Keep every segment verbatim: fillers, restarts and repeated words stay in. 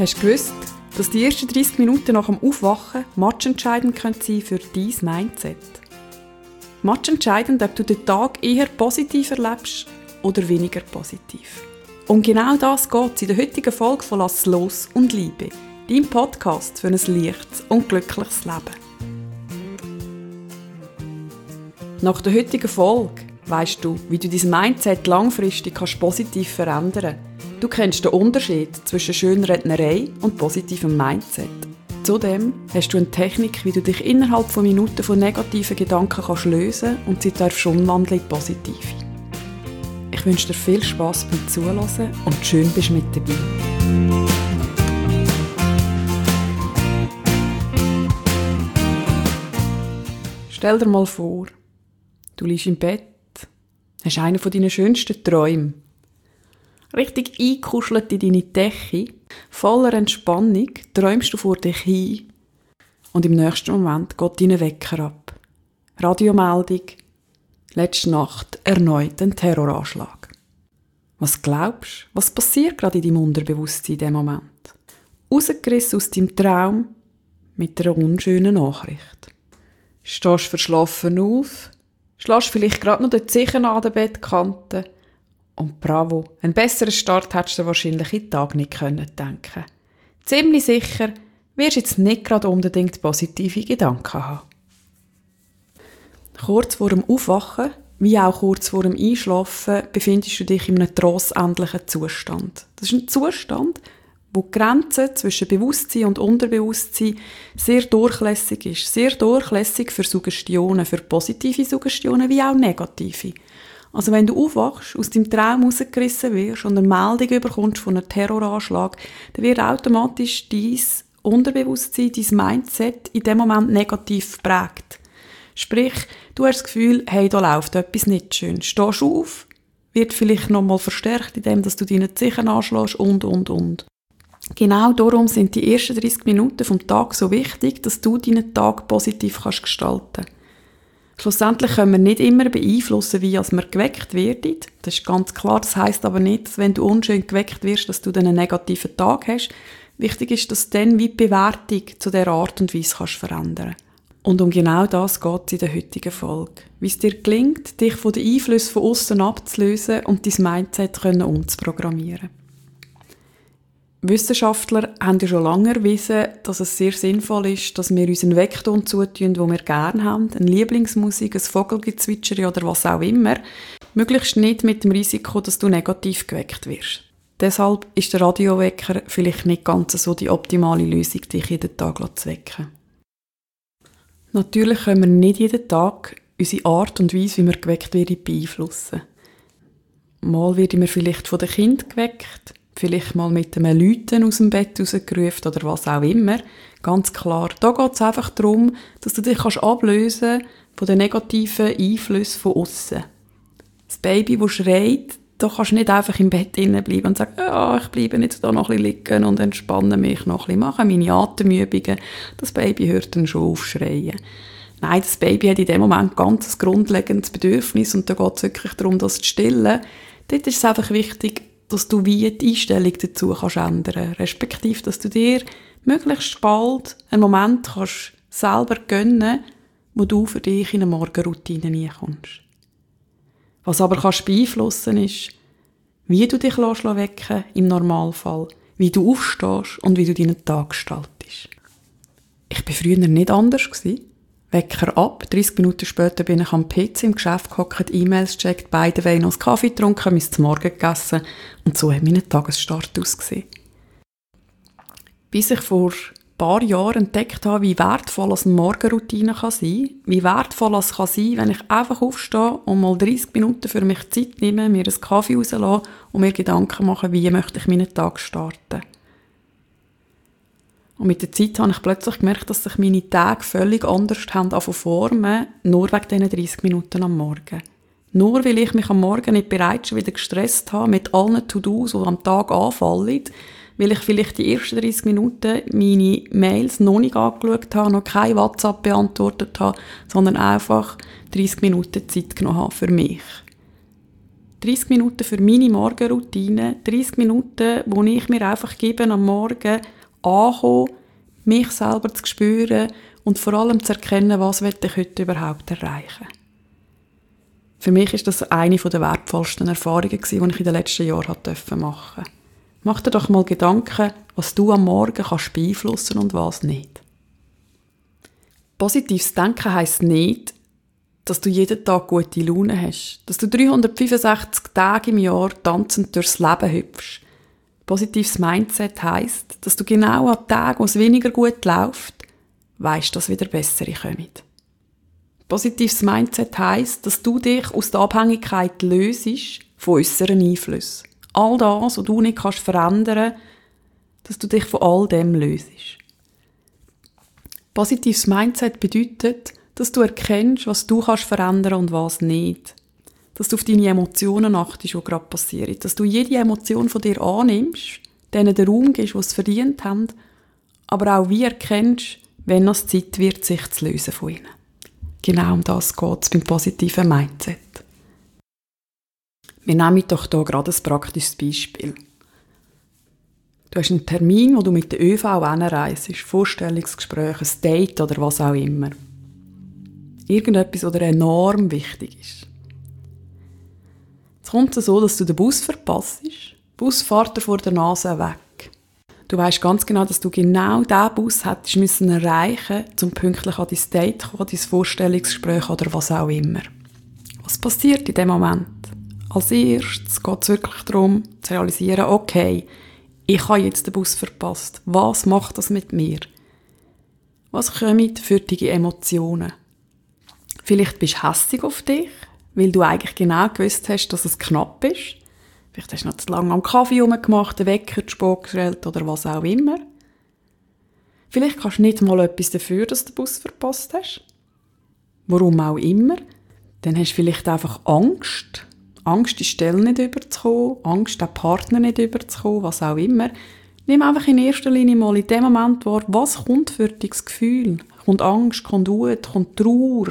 Hast du gewusst, dass die ersten dreißig Minuten nach dem Aufwachen matchentscheidend sein können für dein Mindset? Matchentscheidend, ob du den Tag eher positiv erlebst oder weniger positiv. Um genau das geht es in der heutigen Folge von «Lass los und Liebe», dein Podcast für ein leichtes und glückliches Leben. Nach der heutigen Folge weisst du, wie du dein Mindset langfristig kannst positiv verändern kannst. Du kennst den Unterschied zwischen Schönrednerei und positivem Mindset. Zudem hast du eine Technik, wie du dich innerhalb von Minuten von negativen Gedanken kannst lösen und sie darfst umwandeln in positive. Ich wünsche dir viel Spass beim Zuhören und schön bist du mit dabei. Stell dir mal vor, du liegst im Bett, hast einen von deinen schönsten Träumen. Richtig eingekuschelt in deine Decke, voller Entspannung, träumst du vor dich hin und im nächsten Moment geht dein Wecker ab. Radiomeldung, letzte Nacht erneut ein Terroranschlag. Was glaubst du, was passiert gerade in deinem Unterbewusstsein in diesem Moment? Rausgerissen aus deinem Traum mit einer unschönen Nachricht. Stehst verschlafen auf, schlägst vielleicht gerade noch den Zehen an der Bettkante und bravo, einen besseren Start hättest du wahrscheinlich in den Tag nicht denken können. Ziemlich sicher wirst du jetzt nicht gerade unbedingt positive Gedanken haben. Kurz vor dem Aufwachen, wie auch kurz vor dem Einschlafen, befindest du dich in einem tranceähnlichen Zustand. Das ist ein Zustand, wo die Grenze zwischen Bewusstsein und Unterbewusstsein sehr durchlässig ist. Sehr durchlässig für Suggestionen, für positive Suggestionen wie auch negative. Also wenn du aufwachst, aus deinem Traum rausgerissen wirst und eine Meldung bekommst von einem Terroranschlag, dann wird automatisch dein Unterbewusstsein, dein Mindset in dem Moment negativ geprägt. Sprich, du hast das Gefühl, hey, da läuft etwas nicht schön. Stehst auf, wird vielleicht nochmal verstärkt, indem dass du deine Zehen anschlägst und, und, und. Genau darum sind die ersten dreißig Minuten vom Tag so wichtig, dass du deinen Tag positiv kannst gestalten kannst. Schlussendlich können wir nicht immer beeinflussen, wie als wir geweckt werden. Das ist ganz klar. Das heisst aber nicht, dass wenn du unschön geweckt wirst, dass du dann einen negativen Tag hast. Wichtig ist, dass du dann wie die Bewertung zu dieser Art und Weise kannst verändern. Und um genau das geht es in der heutigen Folge. Wie es dir gelingt, dich von den Einflüssen von außen abzulösen und dein Mindset umzuprogrammieren. Wissenschaftler haben ja schon lange erwiesen, dass es sehr sinnvoll ist, dass wir uns einen Weckton zutun, den wir gerne haben, eine Lieblingsmusik, ein Vogelgezwitscher oder was auch immer, möglichst nicht mit dem Risiko, dass du negativ geweckt wirst. Deshalb ist der Radiowecker vielleicht nicht ganz so die optimale Lösung, dich jeden Tag zu wecken. Natürlich können wir nicht jeden Tag unsere Art und Weise, wie wir geweckt werden, beeinflussen. Mal werden wir vielleicht von den Kindern geweckt, vielleicht mal mit einem Läuten aus dem Bett rausgerufen oder was auch immer. Ganz klar, da geht es einfach darum, dass du dich kannst ablösen von den negativen Einflüssen von außen. Das Baby, das schreit, da kannst du nicht einfach im Bett bleiben und sagen, ja, ich bleibe jetzt da noch ein bisschen liegen und entspanne mich noch ein bisschen, mache meine Atemübungen. Das Baby hört dann schon auf schreien. Nein, das Baby hat in dem Moment ganz ein grundlegendes Bedürfnis und da geht es wirklich darum, das zu stillen. Dort ist es einfach wichtig, dass du wie die Einstellung dazu kannst ändern, respektive, dass du dir möglichst bald einen Moment kannst selber gönnen, wo du für dich in eine Morgenroutine reinkommst. Was aber kannst beeinflussen ist, wie du dich wecken lässt, im Normalfall, wie du aufstehst und wie du deinen Tag gestaltest. Ich war früher nicht anders. Wecker ab, dreißig Minuten später bin ich am P C im Geschäft gehockt, E-Mails gecheckt, beide Weine noch einen Kaffee getrunken, mein Morgen gegessen und so hat mein Tagesstart ausgesehen. Bis ich vor ein paar Jahren entdeckt habe, wie wertvoll eine Morgenroutine kann sein, wie wertvoll es kann sein, wenn ich einfach aufstehe und mal dreißig Minuten für mich Zeit nehme, mir einen Kaffee rauslasse und mir Gedanken mache, wie möchte ich meinen Tag starten. Und mit der Zeit habe ich plötzlich gemerkt, dass sich meine Tage völlig anders haben angefangen zu formen, nur wegen diesen dreißig Minuten am Morgen. Nur weil ich mich am Morgen nicht bereits schon wieder gestresst habe mit allen To-Dos, die am Tag anfallen, weil ich vielleicht die ersten dreißig Minuten meine Mails noch nicht angeschaut habe, noch kein WhatsApp beantwortet habe, sondern einfach dreißig Minuten Zeit genommen habe für mich. dreißig Minuten für meine Morgenroutine, dreißig Minuten, wo ich mir einfach gebe, am Morgen ankommen, mich selber zu spüren und vor allem zu erkennen, was will ich heute überhaupt erreichen. Für mich ist das eine der wertvollsten Erfahrungen, die ich in den letzten Jahren machen durfte. Mach dir doch mal Gedanken, was du am Morgen kannst beeinflussen und was nicht. Positives Denken heisst nicht, dass du jeden Tag gute Laune hast, dass du dreihundertfünfundsechzig Tage im Jahr tanzend durchs Leben hüpfst. Positives Mindset heisst, dass du genau an Tagen, wo es weniger gut läuft, weisst, dass wieder bessere kommen. Positives Mindset heisst, dass du dich aus der Abhängigkeit lösest von äusseren Einflüssen. All das, was du nicht kannst verändern, dass du dich von all dem lösest. Positives Mindset bedeutet, dass du erkennst, was du kannst verändern und was nicht. Dass du auf deine Emotionen achtest, die gerade passieren. Dass du jede Emotion von dir annimmst, denen den Raum gibst, was sie verdient haben, aber auch wie erkennst, wenn es Zeit wird, sich zu lösen von ihnen. Genau um das geht es beim positiven Mindset. Wir nehmen doch hier gerade ein praktisches Beispiel. Du hast einen Termin, wo du mit der ÖV hinreist, Vorstellungsgespräch, ein Date oder was auch immer. Irgendetwas, was dir enorm wichtig ist. Jetzt kommt es so, dass du den Bus verpasst. Der Bus fährt dir vor der Nase weg. Du weisst ganz genau, dass du genau diesen Bus hättest müssen erreichen, um pünktlich an dein Date zu kommen, dein Vorstellungsgespräch oder was auch immer. Was passiert in dem Moment? Als erstes geht es wirklich darum, zu realisieren, okay, ich habe jetzt den Bus verpasst. Was macht das mit mir? Was kommen für die Emotionen? Vielleicht bist du hässig auf dich, weil du eigentlich genau gewusst hast, dass es knapp ist. Vielleicht hast du noch zu lange am Kaffee rumgemacht, den Wecker zu spät gestellt oder was auch immer. Vielleicht kannst du nicht mal etwas dafür, dass du den Bus verpasst hast. Warum auch immer. Dann hast du vielleicht einfach Angst. Angst, die Stelle nicht überzukommen, Angst, den Partner nicht überzukommen, was auch immer. Nimm einfach in erster Linie mal in dem Moment wahr, was kommt für dich das Gefühl? Kommt Angst, kommt Wut, kommt Trauer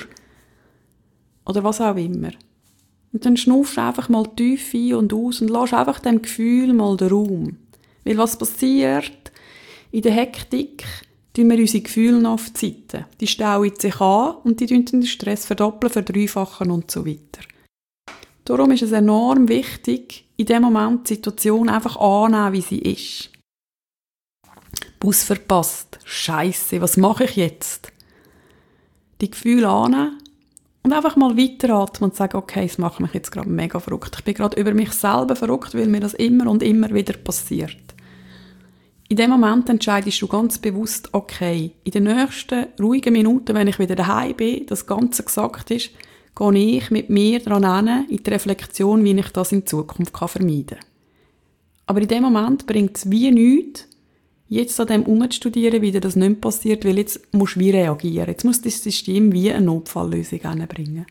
oder was auch immer. Und dann schnuffst du einfach mal tief ein und aus und lässt einfach dem Gefühl mal den Raum. Weil was passiert? In der Hektik tun wir unsere Gefühle noch auf die Seite. Die stauen sich an und die tun den Stress verdoppeln, verdreifachen und so weiter. Darum ist es enorm wichtig, in dem Moment die Situation einfach annehmen, wie sie ist. Bus verpasst. Scheisse, was mache ich jetzt? Die Gefühle annehmen und einfach mal weiteratmen und sagen, okay, es macht mich jetzt gerade mega verrückt. Ich bin gerade über mich selber verrückt, weil mir das immer und immer wieder passiert. In dem Moment entscheidest du ganz bewusst, okay, in den nächsten ruhigen Minuten, wenn ich wieder daheim bin, das Ganze gesagt ist, gehe ich mit mir daran hin, in die Reflexion, wie ich das in Zukunft vermeiden kann. Aber in dem Moment bringt es wie nichts, jetzt an dem herumzustudieren, wie dir das nicht passiert, weil jetzt musst du wie reagieren. Jetzt muss das System wie eine Notfalllösung hinbringen.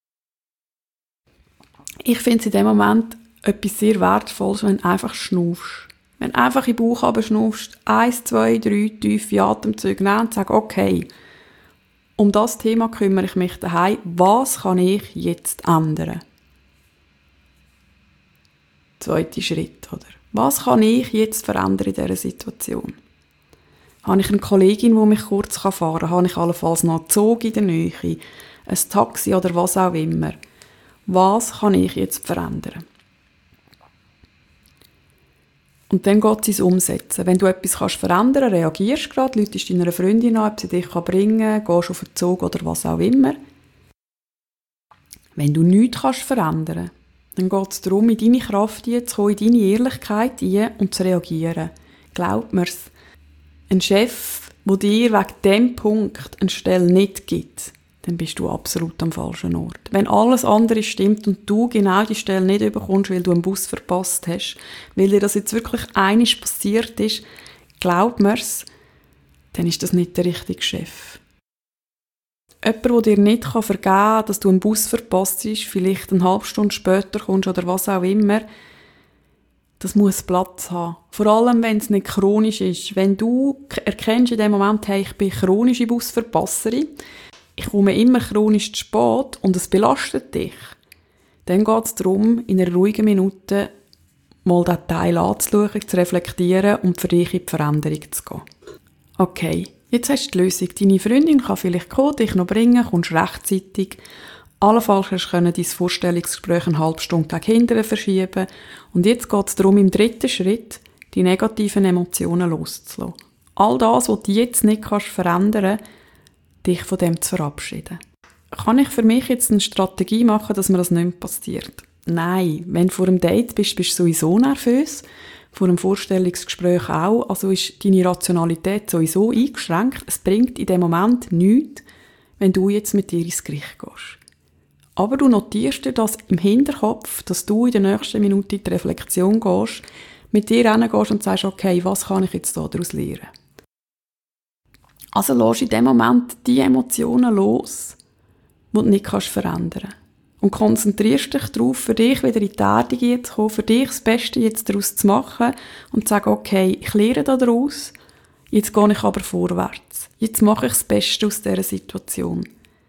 Ich finde es in dem Moment etwas sehr Wertvolles, wenn du einfach schnaufst. Wenn du einfach in den Bauch runterschnaufst, eins, zwei, drei tiefe Atemzüge nehmen und sagst, okay, um das Thema kümmere ich mich daheim. Was kann ich jetzt ändern? Zweiter Schritt, oder? Was kann ich jetzt verändern in dieser Situation? Habe ich eine Kollegin, die mich kurz fahren kann? Habe ich allenfalls noch einen Zug in der Nähe? Ein Taxi oder was auch immer? Was kann ich jetzt verändern? Und dann geht es ins Umsetzen. Wenn du etwas kannst verändern kannst, reagierst du gerade, läutest deiner Freundin an, ob sie dich bringen kann, gehst auf den Zug oder was auch immer. Wenn du nichts kannst verändern, dann geht es darum, in deine Kraft einzukommen, in deine Ehrlichkeit ein und zu reagieren. Glaub mir's, ein Chef, der dir wegen diesem Punkt eine Stelle nicht gibt, dann bist du absolut am falschen Ort. Wenn alles andere stimmt und du genau die Stelle nicht bekommst, weil du einen Bus verpasst hast, weil dir das jetzt wirklich einmal passiert ist, glaub mir's, dann ist das nicht der richtige Chef. Jemand, der dir nicht vergeben kann, dass du einen Bus verpasst hast, vielleicht eine halbe Stunde später kommst oder was auch immer, das muss Platz haben. Vor allem, wenn es nicht chronisch ist. Wenn du erkennst in dem Moment, hey, ich bin chronische Busverpasserin, ich komme immer chronisch zu spät und es belastet dich, Dann geht es darum, in einer ruhigen Minute mal diesen Teil anzuschauen, zu reflektieren und für dich in die Veränderung zu gehen. Okay, jetzt hast du die Lösung. Deine Freundin kann vielleicht kommen, dich noch bringen, kommst rechtzeitig. Allenfalls hast du dein Vorstellungsgespräch eine halbe Stunde gegen hinten verschieben. Und jetzt geht es darum, im dritten Schritt die negativen Emotionen loszulassen. All das, was du jetzt nicht kannst verändern kannst, dich von dem zu verabschieden. Kann ich für mich jetzt eine Strategie machen, dass mir das nicht mehr passiert? Nein, wenn du vor einem Date bist, bist du sowieso nervös. Vor einem Vorstellungsgespräch auch. Also ist deine Rationalität sowieso eingeschränkt. Es bringt in dem Moment nichts, wenn du jetzt mit dir ins Gericht gehst. Aber du notierst dir das im Hinterkopf, dass du in der nächsten Minute in die Reflexion gehst, mit dir hingehst und sagst, okay, was kann ich jetzt daraus lernen? Also lässt in dem Moment die Emotionen los, die du nicht verändern kannst. Und konzentrierst dich darauf, für dich wieder in die Erdung zu kommen, für dich das Beste jetzt daraus zu machen und zu sagen, okay, ich lerne daraus, jetzt gehe ich aber vorwärts. Jetzt mache ich das Beste aus dieser Situation.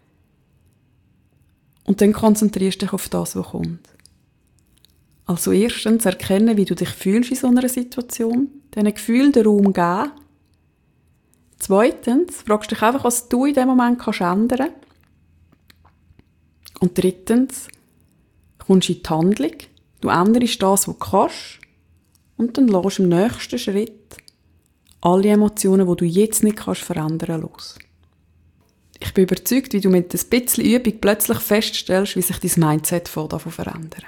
Und dann konzentrierst du dich auf das, was kommt. Also erstens erkennen, wie du dich fühlst in so einer Situation, diesen Gefühlen den Raum geben. Zweitens fragst du dich einfach, was du in diesem Moment kannst ändern kannst. Und drittens kommst du in die Handlung, du änderst das, was du kannst, und dann lässt du im nächsten Schritt alle Emotionen, die du jetzt nicht kannst verändern, los. Ich bin überzeugt, wie du mit ein bisschen Übung plötzlich feststellst, wie sich dein Mindset verändert.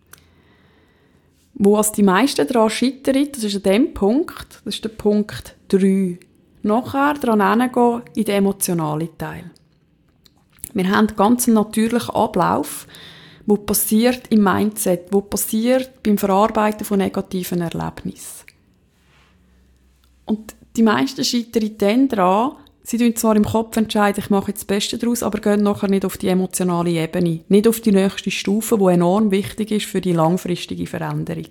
Wo als die meisten daran scheitern, das ist an dem Punkt, das ist der Punkt drei. Nachher daran hingehen in den emotionalen Teil. Wir haben einen ganz natürlichen Ablauf, der passiert im Mindset, der passiert beim Verarbeiten von negativen Erlebnissen. Und die meisten scheitern dann daran, sie entscheiden zwar im Kopf, entscheiden, ich mache jetzt das Beste daraus, aber gehen nachher nicht auf die emotionale Ebene, nicht auf die nächste Stufe, die enorm wichtig ist für die langfristige Veränderung.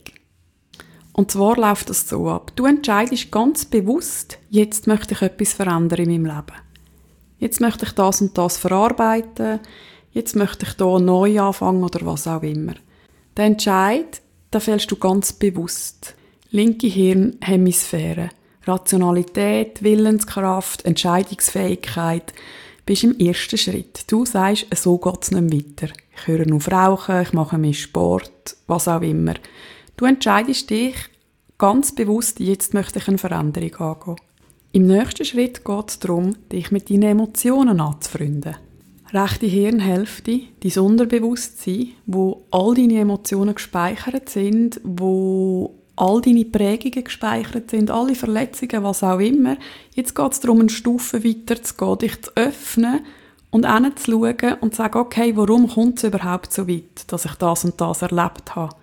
Und zwar läuft das so ab. Du entscheidest ganz bewusst, jetzt möchte ich etwas verändern in meinem Leben. Jetzt möchte ich das und das verarbeiten, jetzt möchte ich da neu anfangen oder was auch immer. Der Entscheid, da fällst du ganz bewusst. Linke Hirnhemisphäre, Rationalität, Willenskraft, Entscheidungsfähigkeit, bist im ersten Schritt. Du sagst, so geht es nicht weiter. Ich höre auf Rauchen, ich mache mehr Sport, was auch immer. Du entscheidest dich ganz bewusst, jetzt möchte ich eine Veränderung angehen. Im nächsten Schritt geht es darum, dich mit deinen Emotionen anzufreunden. Rechte Hirnhälfte, dein Unterbewusstsein, wo all deine Emotionen gespeichert sind, wo all deine Prägungen gespeichert sind, alle Verletzungen, was auch immer. Jetzt geht es darum, eine Stufe weiter zu gehen, dich zu öffnen und hinzuschauen und zu sagen, okay, warum kommt es überhaupt so weit, dass ich das und das erlebt habe?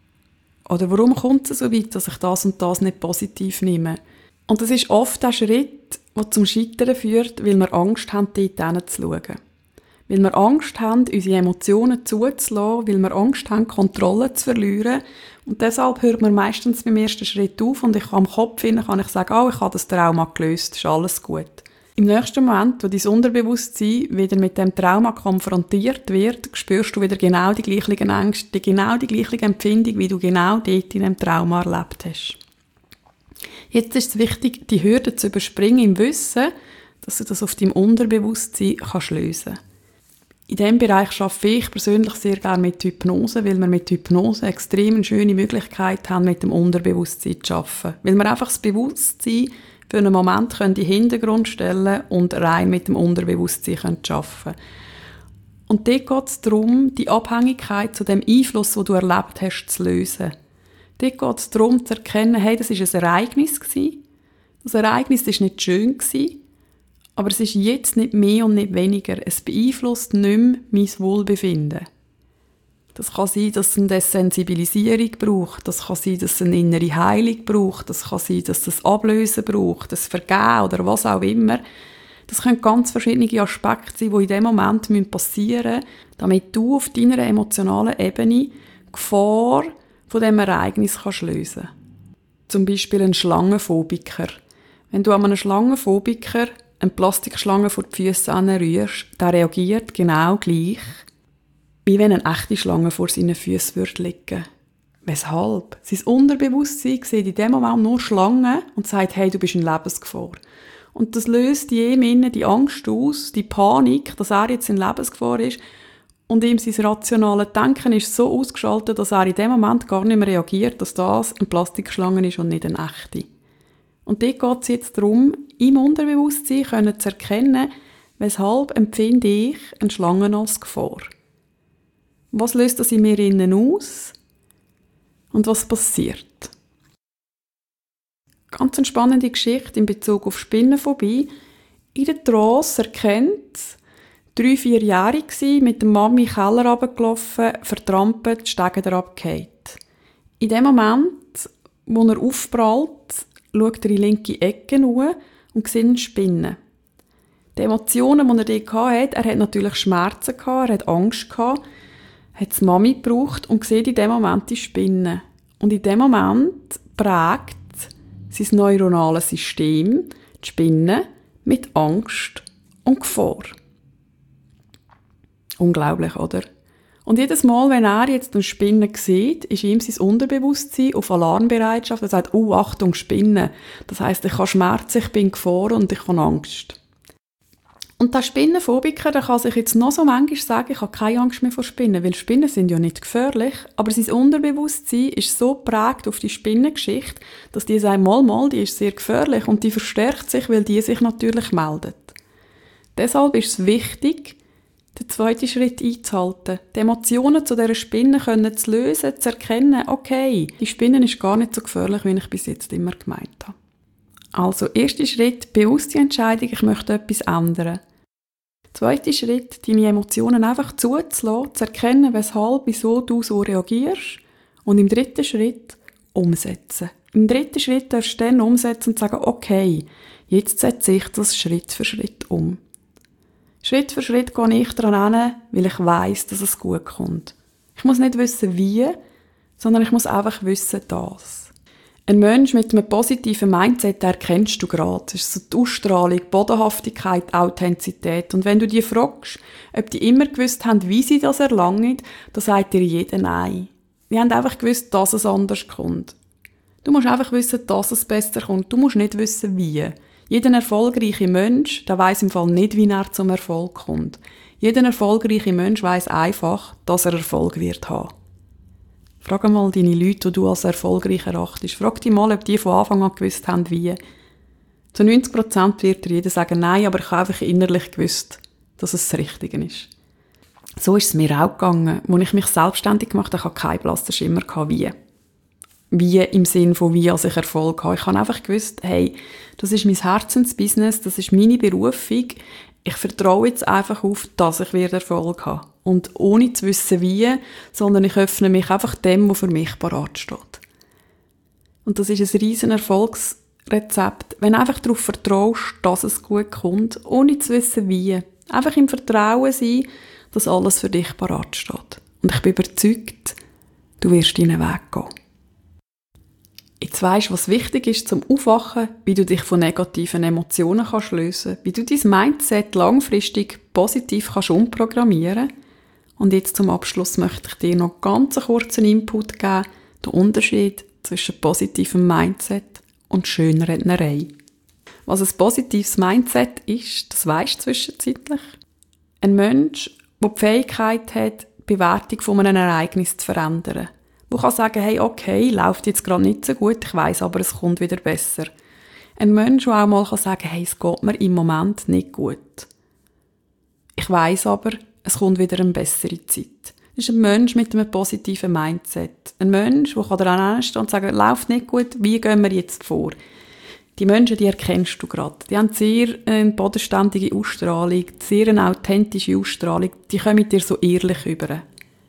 Oder warum kommt es so weit, dass ich das und das nicht positiv nehme? Und das ist oft der Schritt, der zum Scheitern führt, weil wir Angst haben, dort hinzuschauen. Weil wir Angst haben, unsere Emotionen zuzulassen, weil wir Angst haben, Kontrolle zu verlieren. Und deshalb hört man meistens beim ersten Schritt auf und ich am Kopf hin kann ich sagen, oh, ich habe das Trauma gelöst, ist alles gut. Im nächsten Moment, wo dein Unterbewusstsein wieder mit dem Trauma konfrontiert wird, spürst du wieder genau die gleichen Ängste, genau die gleiche Empfindung, wie du genau dort in dem Trauma erlebt hast. Jetzt ist es wichtig, die Hürde zu überspringen im Wissen, dass du das auf deinem Unterbewusstsein kannst lösen kannst. In diesem Bereich arbeite ich persönlich sehr gerne mit Hypnose, weil wir mit Hypnose extrem eine schöne Möglichkeit haben, mit dem Unterbewusstsein zu arbeiten. Weil wir einfach das Bewusstsein für einen Moment in den Hintergrund stellen und rein mit dem Unterbewusstsein arbeiten können. Und dort geht es darum, die Abhängigkeit zu dem Einfluss, den du erlebt hast, zu lösen. Dort geht es darum, zu erkennen, hey, das war ein Ereignis. Das Ereignis war nicht schön, aber es ist jetzt nicht mehr und nicht weniger. Es beeinflusst nicht mehr mein Wohlbefinden. Das kann sein, dass es eine Desensibilisierung braucht. Das kann sein, dass es eine innere Heilung braucht. Das kann sein, dass es ein Ablösen braucht, das Vergehen oder was auch immer. Das können ganz verschiedene Aspekte sein, die in dem Moment passieren müssen, damit du auf deiner emotionalen Ebene die Gefahr von diesem Ereignis kannst lösen. Zum Beispiel ein Schlangenphobiker. Wenn du an einem Schlangenphobiker eine Plastikschlange vor die Füße anrührst, der reagiert genau gleich, wie wenn eine echte Schlange vor seinen Füßen würde liegen. Weshalb? Sein Unterbewusstsein sieht in dem Moment nur Schlangen und sagt, hey, du bist in Lebensgefahr. Und das löst in ihm die Angst aus, die Panik, dass er jetzt in Lebensgefahr ist. Und ihm sein rationales Denken ist so ausgeschaltet, dass er in dem Moment gar nicht mehr reagiert, dass das eine Plastikschlange ist und nicht eine echte. Und dort geht es jetzt darum, im Unterbewusstsein können zu erkennen, weshalb empfinde ich eine Schlange als Gefahr. Was löst das in mir innen aus? Und was passiert? Ganz eine spannende Geschichte in Bezug auf Spinnenphobie. In der Trance erkennt drei, vierjährig gsi, mit der Mami in den Keller runtergelaufen, vertrampelt, die Stege herabgefallen. In dem Moment, wo er aufprallt, schaut er in die linke Ecke hoch und sieht eine Spinne. Die Emotionen, die er dort hatte, er hat natürlich Schmerzen gehabt, er hat Angst gehabt, hat die Mami gebraucht und sieht in dem Moment die Spinne. Und in dem Moment prägt sein neuronales System die Spinne mit Angst und Gefahr. Unglaublich, oder? Und jedes Mal, wenn er jetzt eine Spinne sieht, ist ihm sein Unterbewusstsein auf Alarmbereitschaft. Er sagt, oh, Achtung, Spinne. Das heisst, ich habe Schmerzen, ich bin in Gefahr und ich habe Angst. Und der Spinnenphobiker, der kann sich jetzt noch so manchmal sagen, ich habe keine Angst mehr vor Spinnen, weil Spinnen sind ja nicht gefährlich, aber sein Unterbewusstsein ist so geprägt auf die Spinnengeschichte, dass die sagt, mal, mal, die ist sehr gefährlich und die verstärkt sich, weil die sich natürlich meldet. Deshalb ist es wichtig, den zweiten Schritt einzuhalten, die Emotionen zu dieser Spinne können zu lösen, zu erkennen, okay, die Spinne ist gar nicht so gefährlich, wie ich bis jetzt immer gemeint habe. Also, erster Schritt, bewusste Entscheidung, ich möchte etwas ändern. Zweiter Schritt, deine Emotionen einfach zuzulassen, zu erkennen, weshalb, wieso du so reagierst. Und im dritten Schritt, umsetzen. Im dritten Schritt darfst du dann umsetzen und sagen, okay, jetzt setze ich das Schritt für Schritt um. Schritt für Schritt gehe ich daran hin, weil ich weiss, dass es gut kommt. Ich muss nicht wissen, wie, sondern ich muss einfach wissen, dass. Ein Mensch mit einem positiven Mindset, den erkennst du gerade. Das ist so die Ausstrahlung, Bodenhaftigkeit, Authentizität. Und wenn du die fragst, ob die immer gewusst haben, wie sie das erlangen, dann sagt dir jeder Nein. Die haben einfach gewusst, dass es anders kommt. Du musst einfach wissen, dass es besser kommt. Du musst nicht wissen, wie. Jeder erfolgreiche Mensch, der weiss im Fall nicht, wie er zum Erfolg kommt. Jeder erfolgreiche Mensch weiss einfach, dass er Erfolg wird haben. Frag mal deine Leute, die du als erfolgreich erachtest. Frag dich mal, ob die von Anfang an gewusst haben, wie. Zu neunzig Prozent wird dir jeder sagen, nein, aber ich habe einfach innerlich gewusst, dass es das Richtige ist. So ist es mir auch gegangen. Als ich mich selbstständig gemacht habe, hatte ich keinen blassen Schimmer, wie. Wie im Sinn von, wie als ich Erfolg habe. Ich habe einfach gewusst, hey, das ist mein Herzensbusiness, das ist meine Berufung. Ich vertraue jetzt einfach auf, dass ich wieder Erfolg habe. Und ohne zu wissen, wie, sondern ich öffne mich einfach dem, was für mich parat steht. Und das ist ein riesen Erfolgsrezept, wenn du einfach darauf vertraust, dass es gut kommt, ohne zu wissen, wie. Einfach im Vertrauen sein, dass alles für dich parat steht. Und ich bin überzeugt, du wirst deinen Weg gehen. Jetzt weisst du, was wichtig ist zum Aufwachen, wie du dich von negativen Emotionen kannst lösen kannst, wie du dein Mindset langfristig positiv kannst umprogrammieren kannst. Und jetzt zum Abschluss möchte ich dir noch ganz einen kurzen Input geben, den Unterschied zwischen positivem Mindset und Schönrednerei. Was ein positives Mindset ist, das weisst du zwischenzeitlich. Ein Mensch, der die Fähigkeit hat, die Bewertung von einem Ereignis zu verändern. Wo kann sagen, hey, okay, läuft jetzt gerade nicht so gut, ich weiss aber, es kommt wieder besser. Ein Mensch, der auch mal sagen kann, hey, es geht mir im Moment nicht gut. Ich weiss aber, es kommt wieder eine bessere Zeit. Das ist ein Mensch mit einem positiven Mindset. Ein Mensch, der daran stehen und sagen, läuft nicht gut, wie gehen wir jetzt vor? Die Menschen, die erkennst du gerade. Die haben sehr eine bodenständige Ausstrahlung, sehr eine authentische Ausstrahlung. Die kommen mit dir so ehrlich rüber.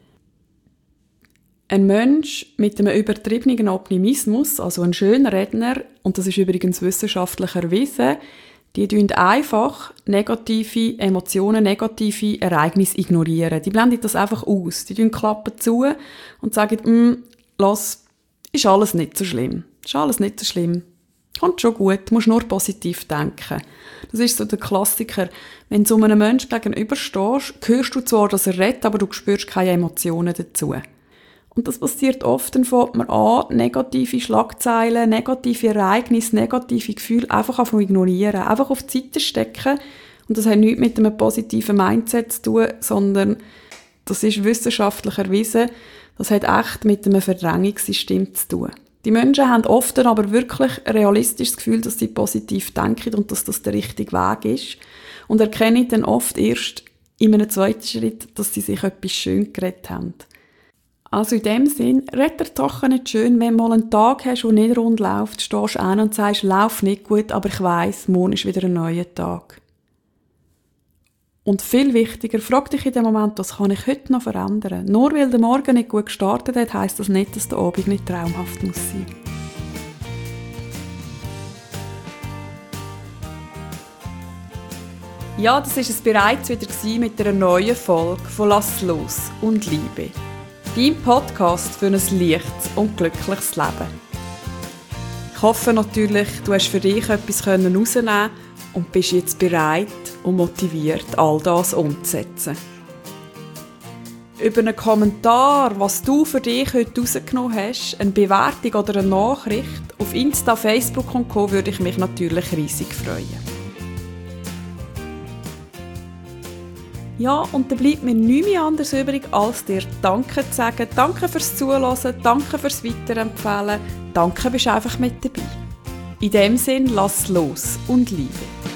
Ein Mensch mit einem übertriebenen Optimismus, also ein schöner Redner, und das ist übrigens wissenschaftlich erwiesen, die tun einfach negative Emotionen, negative Ereignisse ignorieren. Die blenden das einfach aus. Die tun Klappen zu und sagen, lass, ist alles nicht so schlimm. Ist alles nicht so schlimm. Kommt schon gut, musst nur positiv denken. Das ist so der Klassiker. Wenn du so einem Menschen gegenüberstehst, hörst du zwar, dass er redet, aber du spürst keine Emotionen dazu. Und das passiert oft, dann fängt man an, negative Schlagzeilen, negative Ereignisse, negative Gefühle einfach zu ignorieren, einfach auf die Seite stecken. Und das hat nichts mit einem positiven Mindset zu tun, sondern das ist wissenschaftlich erwiesen, das hat echt mit einem Verdrängungssystem zu tun. Die Menschen haben oft dann aber wirklich realistisch das Gefühl, dass sie positiv denken und dass das der richtige Weg ist. Und erkennen dann oft erst in einem zweiten Schritt, dass sie sich etwas schön geredet haben. Also in dem Sinn, red dir doch nicht schön, wenn du mal einen Tag hast, der nicht rund läuft, stehst du an und sagst, lauf nicht gut, aber ich weiss, morgen ist wieder ein neuer Tag. Und viel wichtiger, frag dich in dem Moment, was kann ich heute noch verändern? Nur weil der Morgen nicht gut gestartet hat, heisst das nicht, dass der Abend nicht traumhaft muss sein. Ja, das war es bereits wieder mit einer neuen Folge von «Lass los und Liebe». Dein Podcast für ein leichtes und glückliches Leben. Ich hoffe natürlich, du hast für dich etwas herausnehmen und bist jetzt bereit und motiviert, all das umzusetzen. Über einen Kommentar, was du für dich heute rausgenommen hast, eine Bewertung oder eine Nachricht auf Insta, Facebook und Co. würde ich mich natürlich riesig freuen. Ja, und dann bleibt mir nichts mehr anderes übrig, als dir Danke zu sagen. Danke fürs Zuhören, danke fürs Weiterempfehlen, danke, bist einfach mit dabei. In dem Sinn, lass los und liebe.